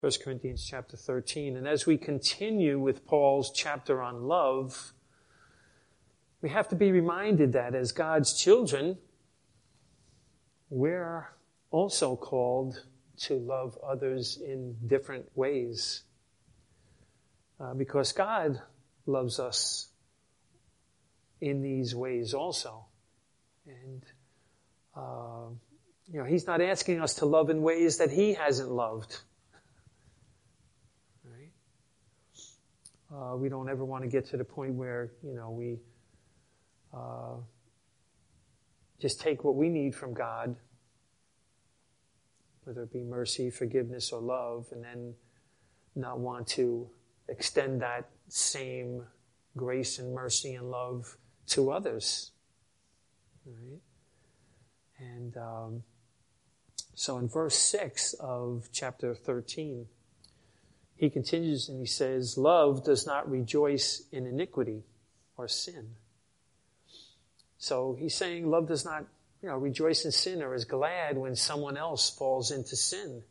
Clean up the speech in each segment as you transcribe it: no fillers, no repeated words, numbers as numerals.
1 Corinthians chapter 13. And as we continue with Paul's chapter on love, we have to be reminded that as God's children, we're also called to love others in different ways. Because God loves us in these ways also. And, He's not asking us to love in ways that He hasn't loved. Right? We don't ever want to get to the point where, we just take what we need from God, whether it be mercy, forgiveness, or love, and then not want to extend that same grace and mercy and love to others. Right? And so in verse 6 of chapter 13, he continues and he says, love does not rejoice in iniquity or sin. So he's saying love does not, rejoice in sin or is glad when someone else falls into sin.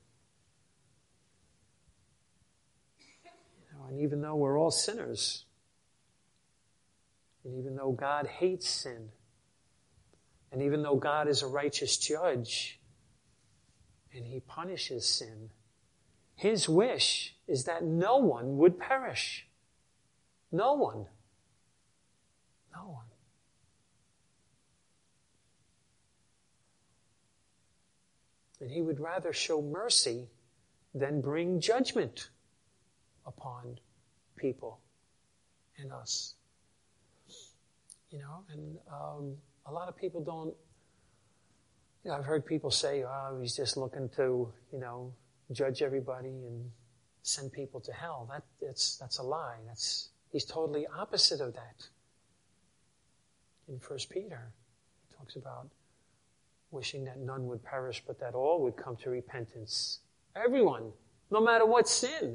And even though we're all sinners, and even though God hates sin, and even though God is a righteous judge, and He punishes sin, His wish is that no one would perish. No one. No one. And He would rather show mercy than bring judgment upon people and us. And a lot of people don't, I've heard people say, he's just looking to, judge everybody and send people to hell. That's a lie. He's totally opposite of that. In 1 Peter, he talks about wishing that none would perish, but that all would come to repentance. Everyone, no matter what sin.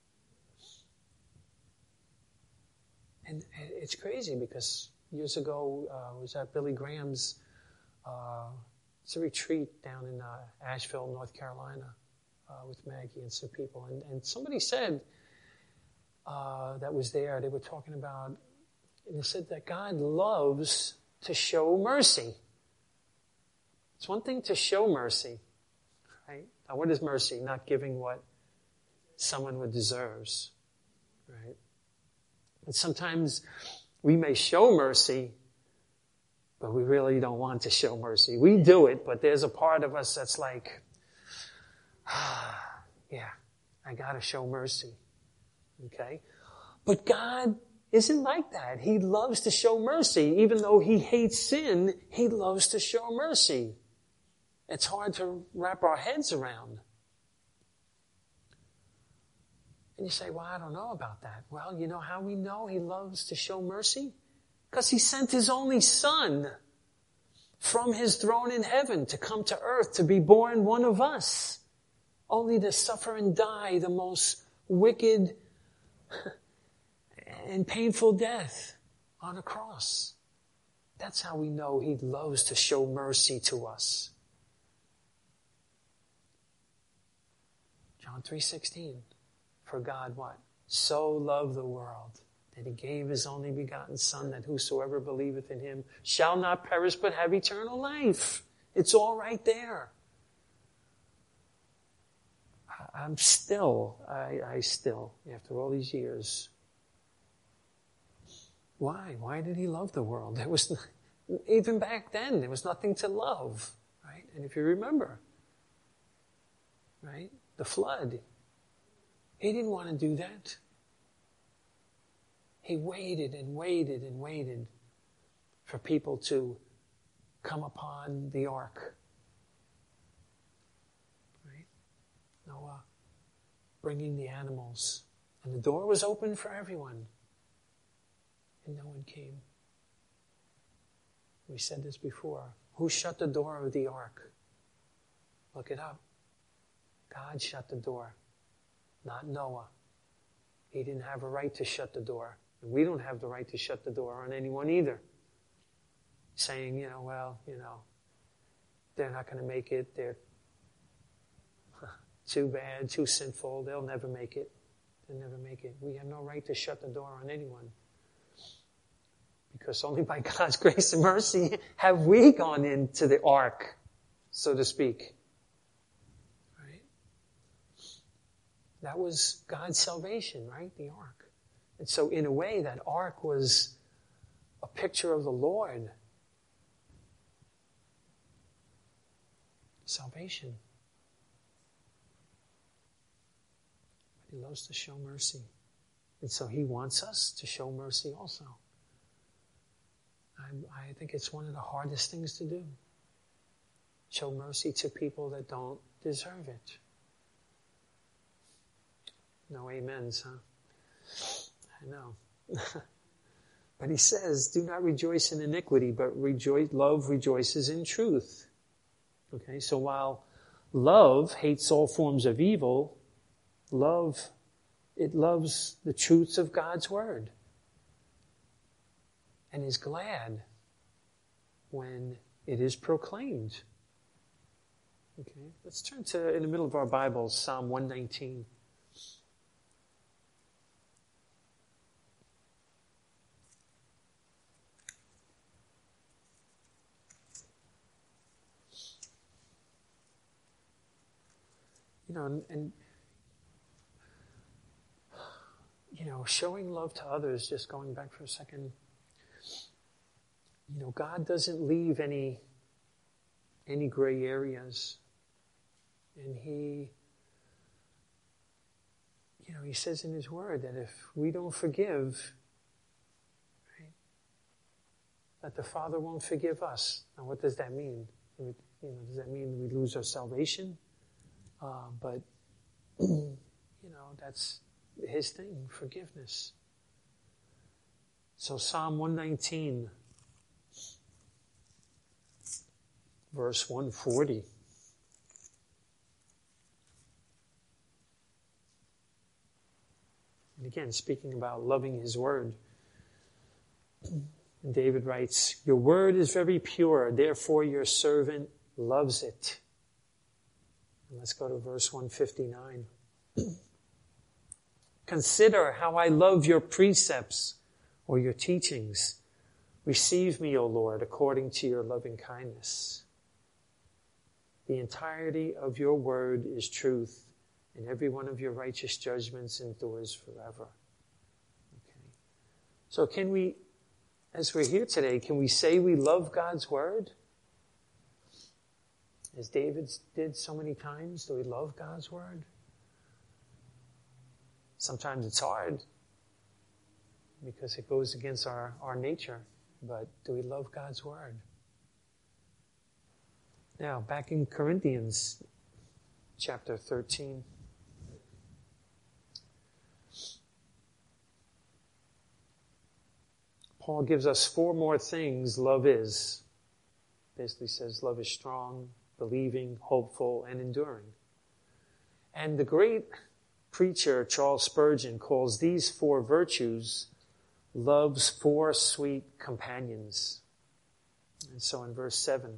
And it's crazy because years ago, I was at Billy Graham's, it's a retreat down in Asheville, North Carolina, with Maggie and some people. And somebody said that was there, they were talking about, and they said that God loves to show mercy. It's one thing to show mercy, right? Now, what is mercy? Not giving what someone would deserves, right? And sometimes we may show mercy, but we really don't want to show mercy. We do it, but there's a part of us that's like, yeah, I gotta show mercy. Okay? But God isn't like that. He loves to show mercy. Even though He hates sin, He loves to show mercy. It's hard to wrap our heads around. And you say, well, I don't know about that. Well, you know how we know He loves to show mercy? Because He sent His only Son from His throne in heaven to come to earth, to be born one of us, only to suffer and die the most wicked and painful death on a cross. That's how we know He loves to show mercy to us. John 3:16. For God what? So loved the world that He gave His only begotten Son, that whosoever believeth in Him shall not perish but have eternal life. It's all right there. I still, after all these years, why? Why did He love the world? Even back then, there was nothing to love, right? And if you remember, right, the flood, He didn't want to do that. He waited and waited and waited for people to come upon the ark. Right? Noah bringing the animals. And the door was open for everyone. And no one came. We said this before. Who shut the door of the ark? Look it up. God shut the door. Not Noah. He didn't have a right to shut the door. And we don't have the right to shut the door on anyone either. Saying, they're not going to make it. too bad, too sinful, they'll never make it. They'll never make it. We have no right to shut the door on anyone. Because only by God's grace and mercy have we gone into the ark, so to speak. Right? That was God's salvation, right? The ark. And so in a way, that ark was a picture of the Lord. Salvation. But He loves to show mercy. And so He wants us to show mercy also. I think it's one of the hardest things to do. Show mercy to people that don't deserve it. No amens, huh? I know. But He says, do not rejoice in iniquity, but love rejoices in truth. Okay, so while love hates all forms of evil, it loves the truths of God's Word. And is glad when it is proclaimed. Okay, let's turn to, in the middle of our Bibles, Psalm 119. Showing love to others, just going back for a second, God doesn't leave any gray areas. And He says in His Word that if we don't forgive, right, that the Father won't forgive us. Now, what does that mean? Does that mean we lose our salvation? But that's His thing, forgiveness. So Psalm 119, verse 140. And again, speaking about loving His Word. And David writes, your Word is very pure, therefore your servant loves it. And let's go to verse 159. Consider how I love your precepts or your teachings. Receive me, O Lord, according to your loving kindness. The entirety of your word is truth, and every one of your righteous judgments endures forever. Okay. So can we, as we're here today, can we say we love God's word? As David did so many times, do we love God's word? Sometimes it's hard because it goes against our nature. But do we love God's word? Now, back in Corinthians chapter 13. Paul gives us 4 more things love is. Basically says love is strong, believing, hopeful, and enduring. And the great preacher Charles Spurgeon calls these 4 virtues love's 4 sweet companions. And so in verse 7,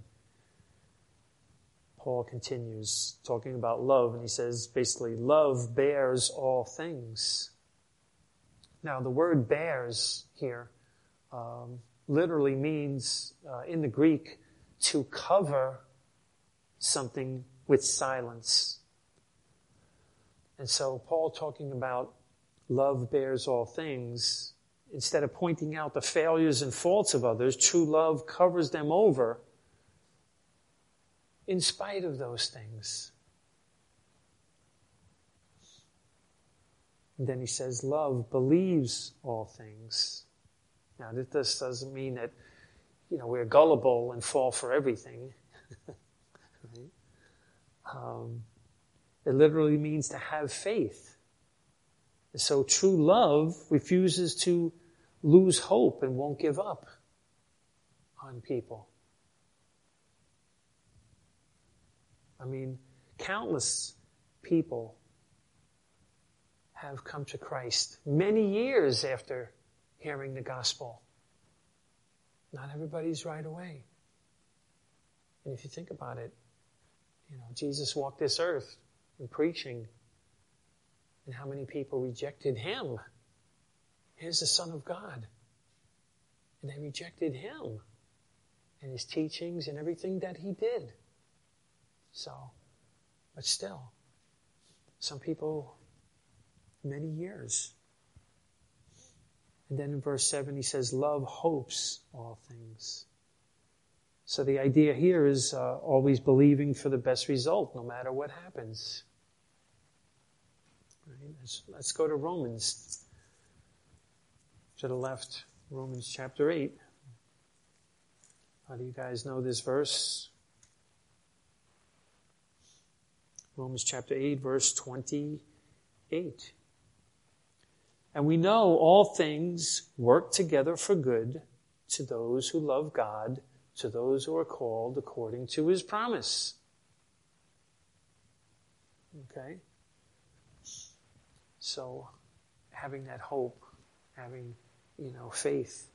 Paul continues talking about love, and he says basically, love bears all things. Now, the word bears here literally means, in the Greek, to cover something with silence. And so Paul talking about love bears all things, instead of pointing out the failures and faults of others, true love covers them over in spite of those things. And then he says, love believes all things. Now, this doesn't mean that, we're gullible and fall for everything. Right? It literally means to have faith. And so true love refuses to lose hope and won't give up on people. I mean, countless people have come to Christ many years after hearing the gospel. Not everybody's right away. And if you think about it, Jesus walked this earth and preaching. And how many people rejected him? Here's the Son of God. And they rejected him and his teachings and everything that he did. So, but still, some people, many years. And then in verse 7 he says, love hopes all things. So the idea here is always believing for the best result, no matter what happens. Right? Let's go to Romans. To the left, Romans chapter 8. How do you guys know this verse? Romans chapter 8, verse 28. And we know all things work together for good to those who love God, to those who are called according to his promise. Okay? So, having that hope, having, faith.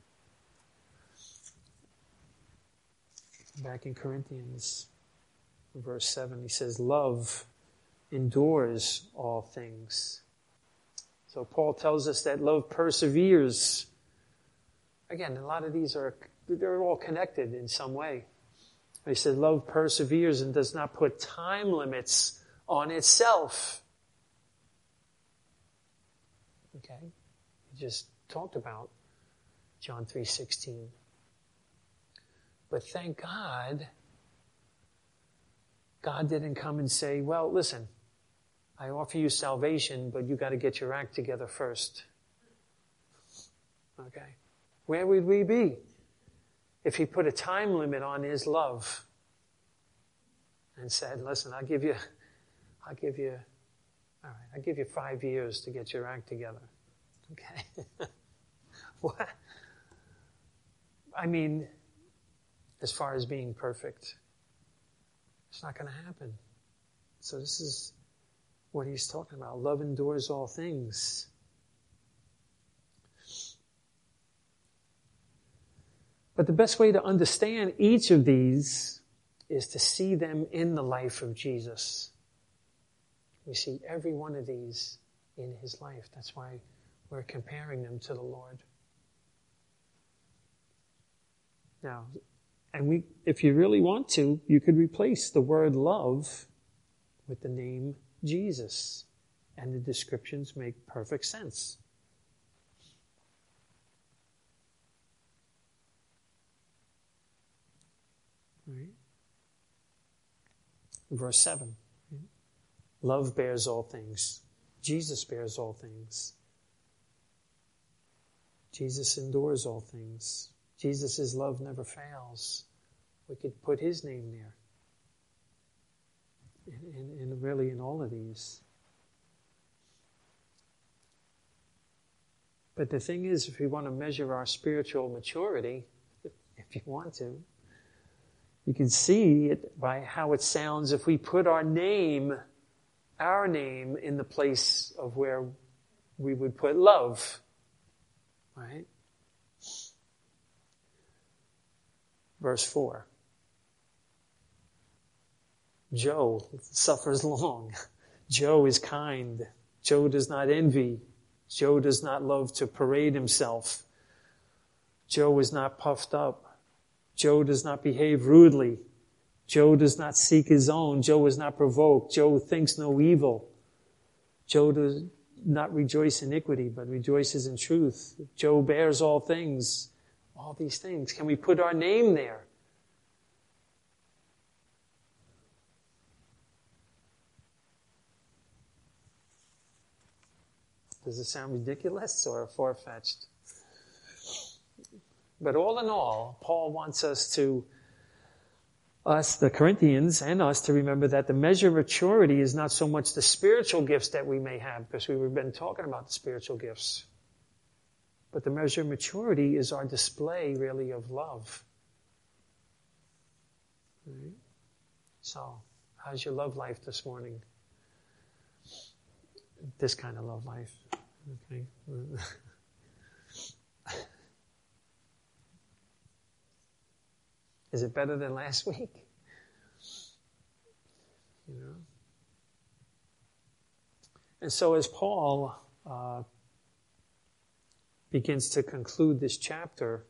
Back in Corinthians, verse 7, he says, love endures all things. So Paul tells us that love perseveres. Again, a lot of these they're all connected in some way. He said love perseveres and does not put time limits on itself. Okay? We just talked about John 3:16. But thank God, God didn't come and say, well, listen, I offer you salvation, but you got to get your act together first. Okay? Where would we be if he put a time limit on his love and said, listen, I'll give you 5 years to get your act together. Okay? What? I mean, as far as being perfect, it's not going to happen. So this is what he's talking about. Love endures all things. But the best way to understand each of these is to see them in the life of Jesus. We see every one of these in his life. That's why we're comparing them to the Lord. Now, if you really want to, you could replace the word love with the name Jesus, and the descriptions make perfect sense. Right? Verse 7. Love bears all things. Jesus bears all things. Jesus endures all things. Jesus' love never fails. We could put his name there. And really in all of these. But the thing is, if we want to measure our spiritual maturity, if you want to, you can see it by how it sounds if we put our name in the place of where we would put love. Right? Verse 4. Joe suffers long. Joe is kind. Joe does not envy. Joe does not love to parade himself. Joe is not puffed up. Joe does not behave rudely. Joe does not seek his own. Joe is not provoked. Joe thinks no evil. Joe does not rejoice in iniquity, but rejoices in truth. Joe bears all things. All these things. Can we put our name there? Does it sound ridiculous or far-fetched? But all in all, Paul wants the Corinthians and us, to remember that the measure of maturity is not so much the spiritual gifts that we may have, because we've been talking about the spiritual gifts. But the measure of maturity is our display, really, of love. Right? So, how's your love life this morning? This kind of love life. Okay. Is it better than last week? And so as Paul begins to conclude this chapter,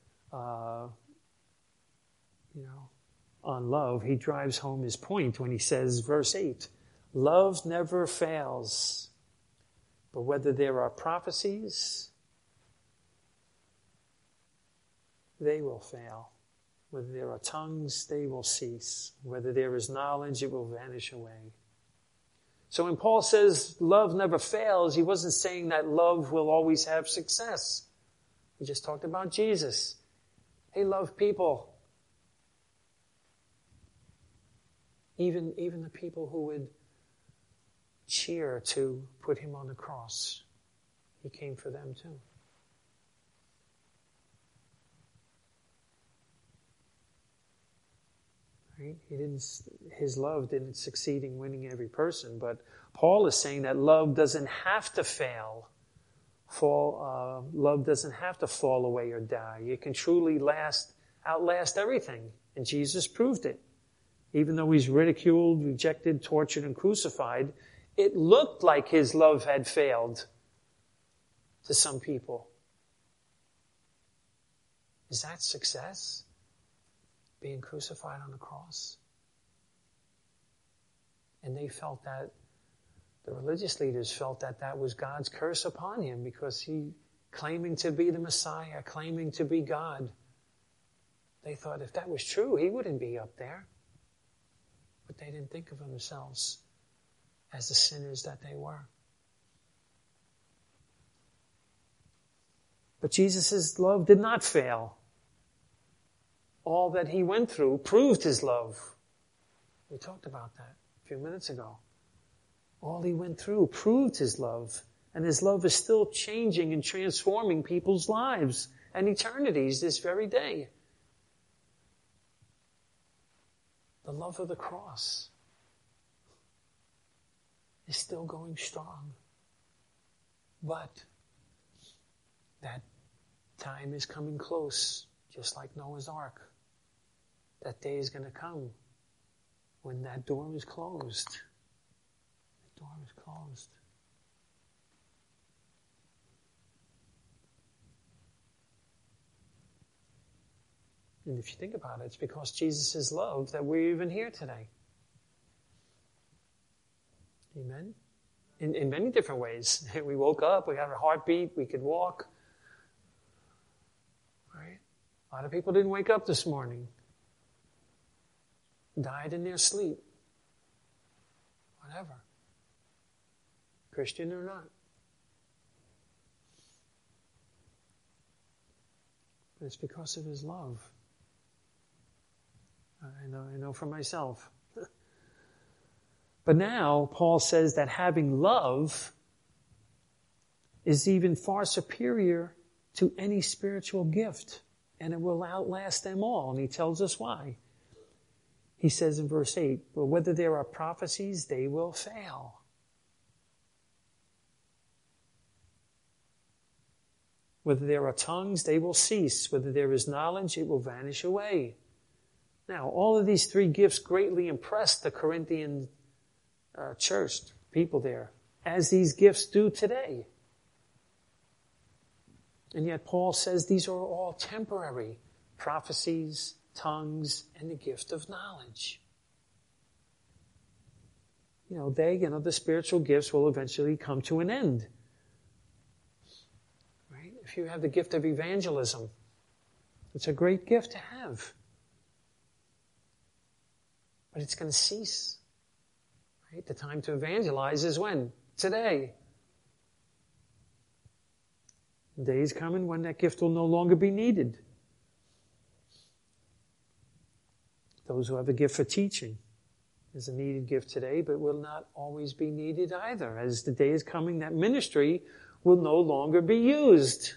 on love, he drives home his point when he says, verse 8, love never fails, but whether there are prophecies, they will fail. Whether there are tongues, they will cease. Whether there is knowledge, it will vanish away. So when Paul says love never fails, he wasn't saying that love will always have success. We just talked about Jesus. He loved people. Even the people who would cheer to put him on the cross. He came for them too. Right? His love didn't succeed in winning every person, but Paul is saying that love doesn't have to fail. Love doesn't have to fall away or die. It can truly outlast everything. And Jesus proved it. Even though he's ridiculed, rejected, tortured, and crucified, it looked like his love had failed to some people. Is that success? Being crucified on the cross? And they felt that, the religious leaders felt that was God's curse upon him because he, claiming to be the Messiah, claiming to be God, they thought if that was true, he wouldn't be up there. But they didn't think of themselves as the sinners that they were. But Jesus' love did not fail. All that he went through proved his love. We talked about that a few minutes ago. All he went through proved his love. And his love is still changing and transforming people's lives and eternities this very day. The love of the cross is still going strong. But that time is coming close, just like Noah's Ark. That day is going to come when that door is closed. The door is closed. And if you think about it, it's because Jesus' love that we're even here today. Amen? In many different ways. We woke up, we had a heartbeat, we could walk. Right? A lot of people didn't wake up this morning. Died in their sleep. Whatever. Christian or not. But it's because of his love. I know for myself. But now, Paul says that having love is even far superior to any spiritual gift, and it will outlast them all, and he tells us why. He says in verse 8, but whether there are prophecies, they will fail. Whether there are tongues, they will cease. Whether there is knowledge, it will vanish away. Now, all of these three gifts greatly impressed the Corinthian church, people there, as these gifts do today. And yet Paul says these are all temporary. Prophecies, tongues, and the gift of knowledge. The spiritual gifts will eventually come to an end. Right? If you have the gift of evangelism, it's a great gift to have. But it's going to cease. Right? The time to evangelize is when? Today. The day is coming when that gift will no longer be needed. Those who have a gift for teaching is a needed gift today, but will not always be needed either. As the day is coming, that ministry will no longer be used.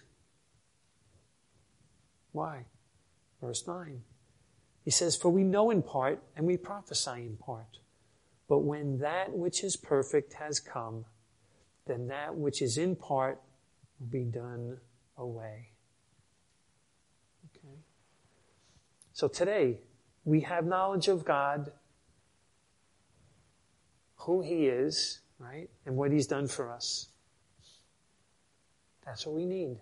Why? Verse 9. He says, for we know in part and we prophesy in part. But when that which is perfect has come, then that which is in part will be done away. Okay? So today, we have knowledge of God, who He is, right? And what he's done for us. That's what we need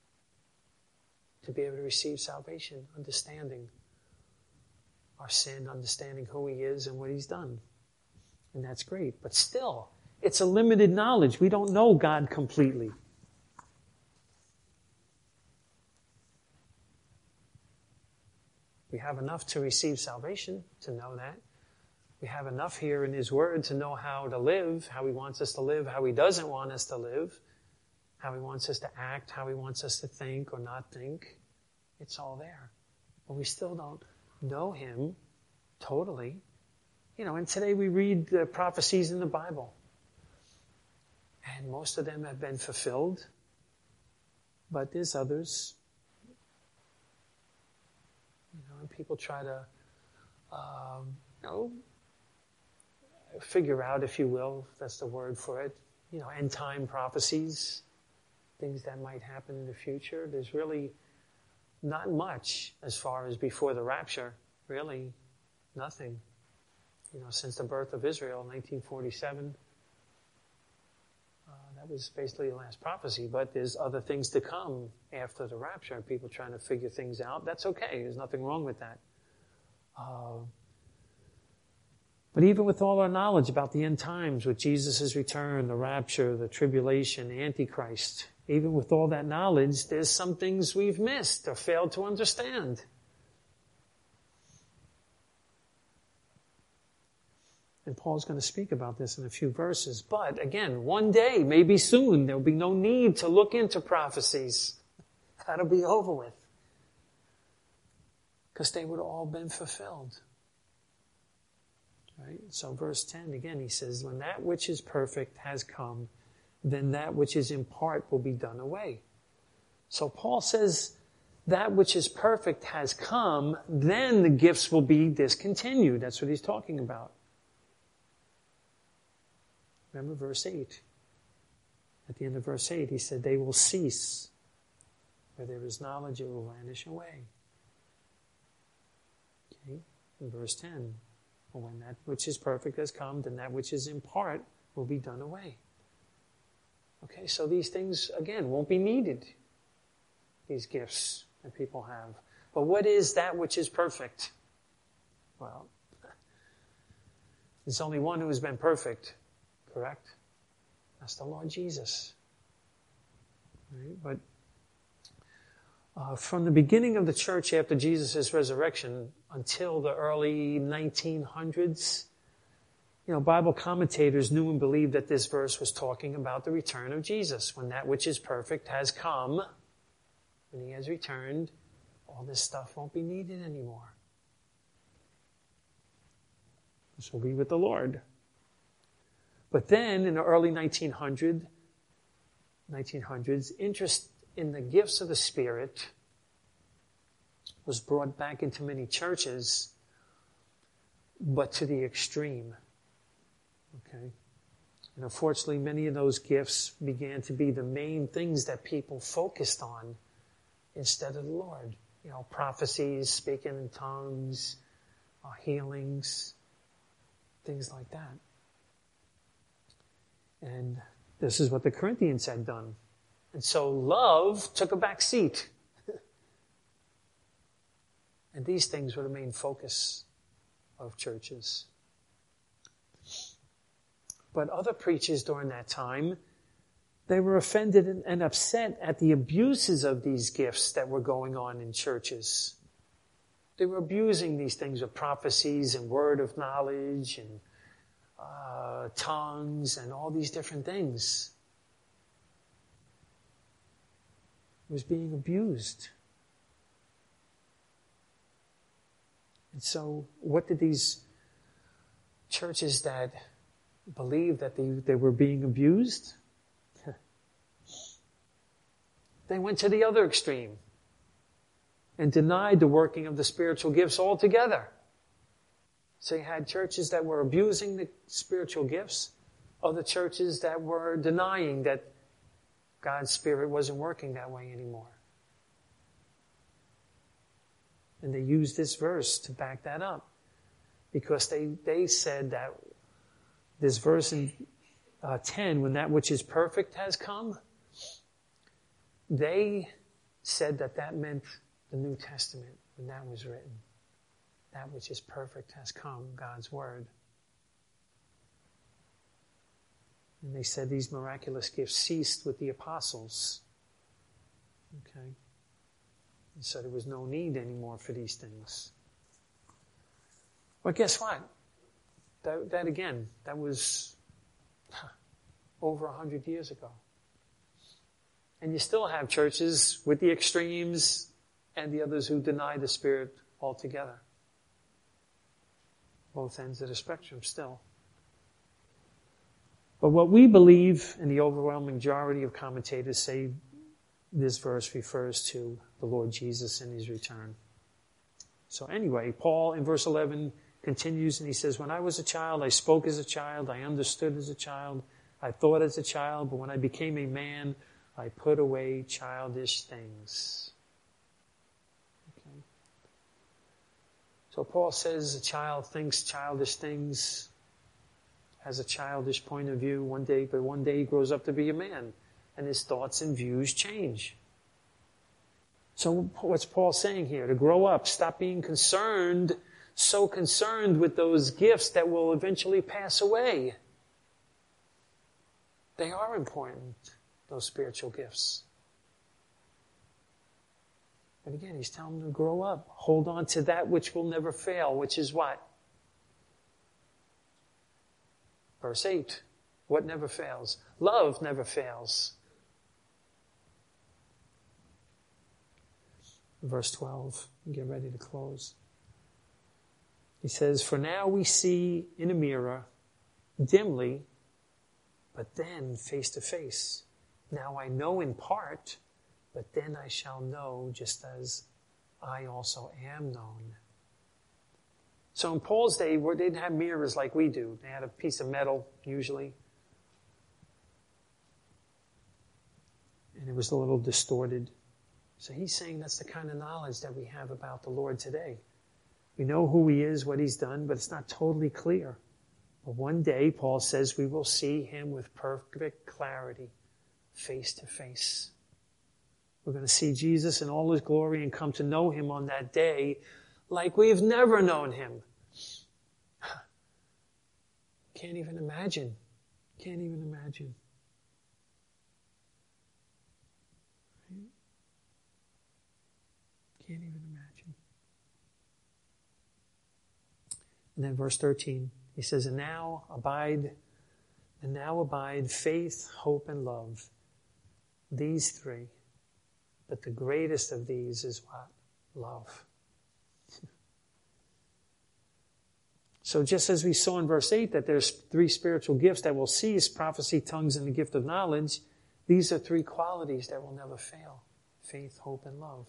to be able to receive salvation, understanding our sin, understanding who he is and what he's done. And that's great. But still, it's a limited knowledge. We don't know God completely. We have enough to receive salvation, to know that. We have enough here in his word to know how to live, how he wants us to live, how he doesn't want us to live, how he wants us to act, how he wants us to think or not think. It's all there. But we still don't know him totally. And today we read the prophecies in the Bible. And most of them have been fulfilled. But there's others. And people try to, figure out, if you will, if that's the word for it, end time prophecies, things that might happen in the future. There's really not much as far as before the rapture, really nothing. Since the birth of Israel in 1947, that was basically the last prophecy, but there's other things to come after the rapture, and people trying to figure things out. That's okay. There's nothing wrong with that. But even with all our knowledge about the end times, with Jesus' return, the rapture, the tribulation, the Antichrist, even with all that knowledge, there's some things we've missed or failed to understand. And Paul's going to speak about this in a few verses. But again, one day, maybe soon, there'll be no need to look into prophecies. That'll be over with. Because they would have all been fulfilled. Right? So verse 10, again, he says, when that which is perfect has come, then that which is in part will be done away. So Paul says, that which is perfect has come, then the gifts will be discontinued. That's what he's talking about. Remember verse 8. At the end of verse 8, he said, they will cease. Where there is knowledge, it will vanish away. Okay? In verse 10, well, when that which is perfect has come, then that which is in part will be done away. Okay, so these things, again, won't be needed. These gifts that people have. But what is that which is perfect? Well, there's only one who has been perfect. Correct? That's the Lord Jesus. Right? But from the beginning of the church after Jesus' resurrection until the early 1900s, Bible commentators knew and believed that this verse was talking about the return of Jesus. When that which is perfect has come, when he has returned, all this stuff won't be needed anymore. This will be with the Lord. But then, in the early 1900s, interest in the gifts of the Spirit was brought back into many churches, but to the extreme. Okay? And unfortunately, many of those gifts began to be the main things that people focused on instead of the Lord. Prophecies, speaking in tongues, healings, things like that. And this is what the Corinthians had done. And so love took a back seat. And these things were the main focus of churches. But other preachers during that time, they were offended and upset at the abuses of these gifts that were going on in churches. They were abusing these things of prophecies and word of knowledge and tongues and all these different things. It was being abused. And so what did these churches that believed that they were being abused? They went to the other extreme and denied the working of the spiritual gifts altogether. So you had churches that were abusing the spiritual gifts, other churches that were denying that God's Spirit wasn't working that way anymore. And they used this verse to back that up, because they said that this verse in 10, when that which is perfect has come, they said that meant the New Testament when that was written. That which is perfect has come, God's Word. And they said these miraculous gifts ceased with the apostles. Okay? And so there was no need anymore for these things. But guess what? That was over 100 years ago. And you still have churches with the extremes and the others who deny the Spirit altogether. Both ends of the spectrum still. But what we believe, and the overwhelming majority of commentators say this verse refers to the Lord Jesus and His return. So anyway, Paul in verse 11 continues and he says, when I was a child, I spoke as a child, I understood as a child, I thought as a child, but when I became a man, I put away childish things. Okay. So Paul says a child thinks childish things, has a childish point of view but one day he grows up to be a man, and his thoughts and views change. So what's Paul saying here? To grow up, stop being so concerned with those gifts that will eventually pass away. They are important, those spiritual gifts. But again, he's telling them to grow up. Hold on to that which will never fail, which is what? Verse 8. What never fails? Love never fails. Verse 12. Get ready to close. He says, for now we see in a mirror, dimly, but then face to face. Now I know in part, but then I shall know just as I also am known. So in Paul's day, they didn't have mirrors like we do. They had a piece of metal, usually. And it was a little distorted. So he's saying that's the kind of knowledge that we have about the Lord today. We know who He is, what He's done, but it's not totally clear. But one day, Paul says, we will see Him with perfect clarity, face to face. We're going to see Jesus in all His glory and come to know Him on that day like we've never known Him. Can't even imagine. Can't even imagine. Can't even imagine. And then verse 13, he says, and now abide faith, hope, and love. These three. But the greatest of these is what? Love. So just as we saw in verse 8 that there's 3 spiritual gifts that will cease, prophecy, tongues, and the gift of knowledge, these are 3 qualities that will never fail. Faith, hope, and love.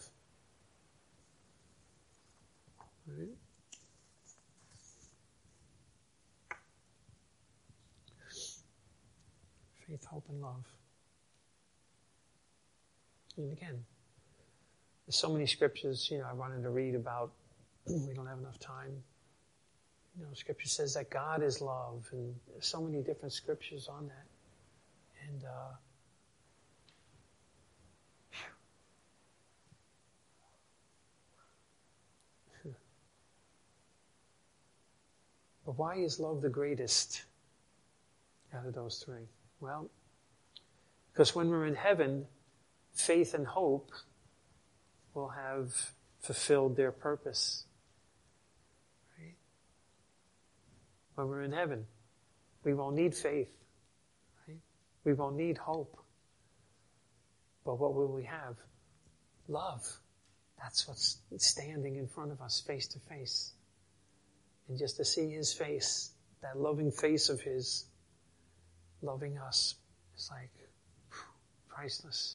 Right? Faith, hope, and love. And again, there's so many scriptures, I wanted to read about. We don't have enough time. Scripture says that God is love, and there's so many different scriptures on that. And but why is love the greatest out of those 3? Well, because when we're in heaven, faith and hope will have fulfilled their purpose. Right? When we're in heaven, we won't need faith. Right? We won't need hope. But what will we have? Love. That's what's standing in front of us face to face. And just to see His face, that loving face of His, loving us, is like priceless.